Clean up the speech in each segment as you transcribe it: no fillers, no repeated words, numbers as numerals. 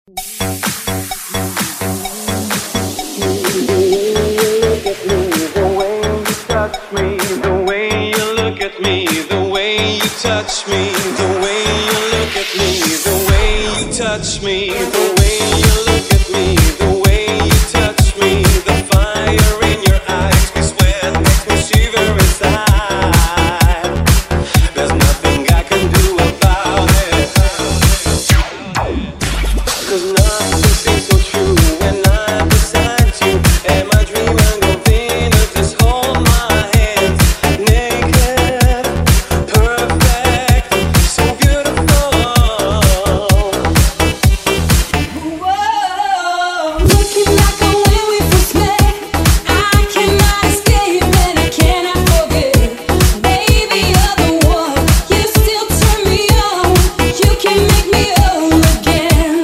Touch me, the way you look at me, the way you touch me, the way you look at me, the way you touch me, the fire in your eyes, we sweat, makes me shiver inside. There's nothing I can do about it, 'cause nothing seems so true when I'm beside you. Am I dreaming of Venus? Just hold my hands, naked, perfect, so beautiful. Whoa, looking back on when we first met, I cannot escape and I cannot forget. Baby, you're the one. You still turn me on. You can make me whole again.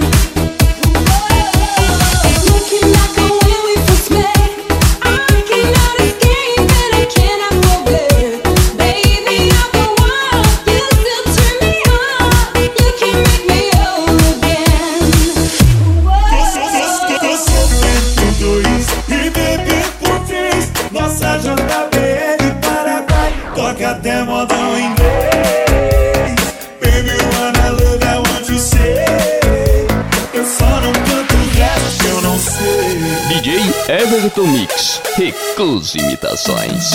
Whoa, looking back on when we first met, I cannot escape and I cannot forget. Baby, you're the one. You still turn me on. You can make me whole again. Dois e beber por três. Nossa JBL Paraguai toca até modão inglês. Baby, wanna love, I want to say. Eu só não canto o resto que eu não sei. DJ Everton Mix, Recluso Imitações.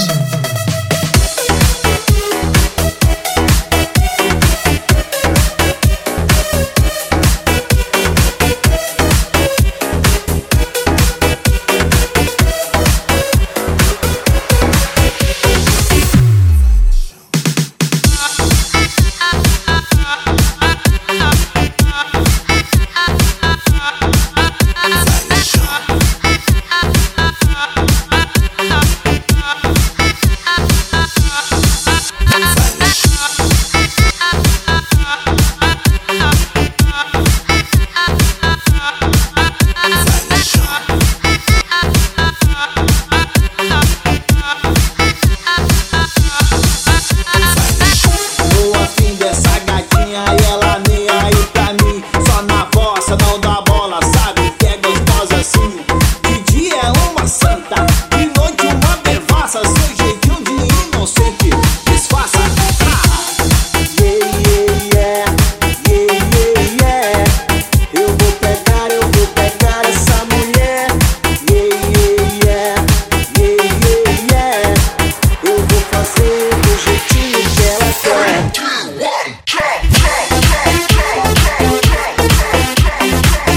Tô afim dessa gatinha e ela nem aí pra mim. Só na bossa, não dá bola, sabe que é gostosa assim. De dia é uma santa, de noite uma devassa. Seu jeitinho de inocente disfarça. Yeah, yeah, yeah, yeah, yeah. Eu vou pegar essa mulher. Yeah, yeah, yeah, yeah, yeah. Eu vou fazer do jeitinho que ela quer.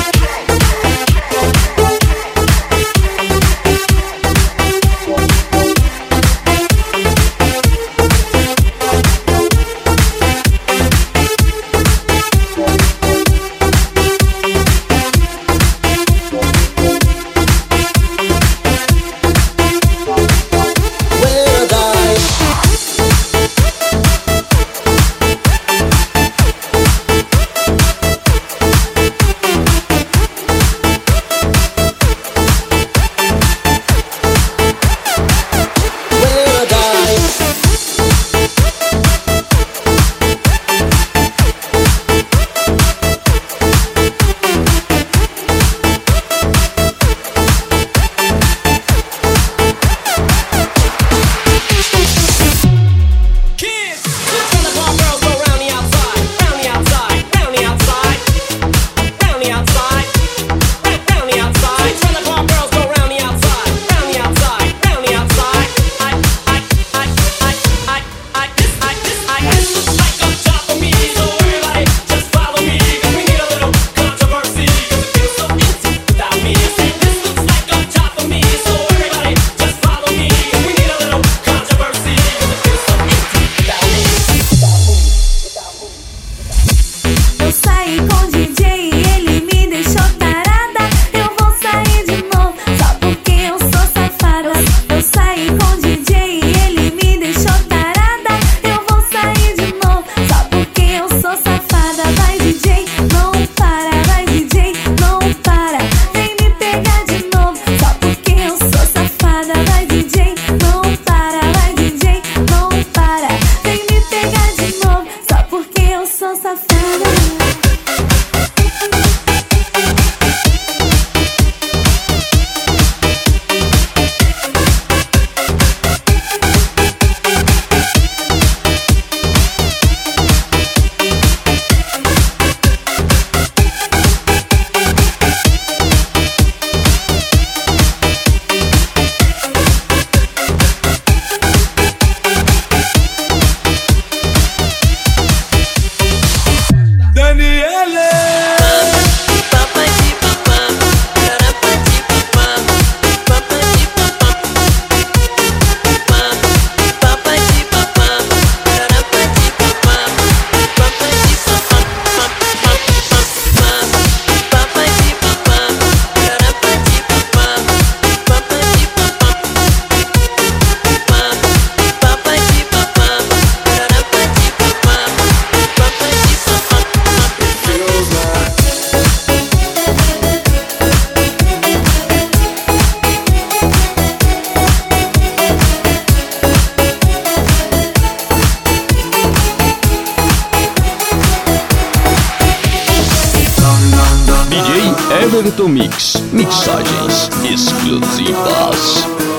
Everton Mix. Mixagens exclusivas.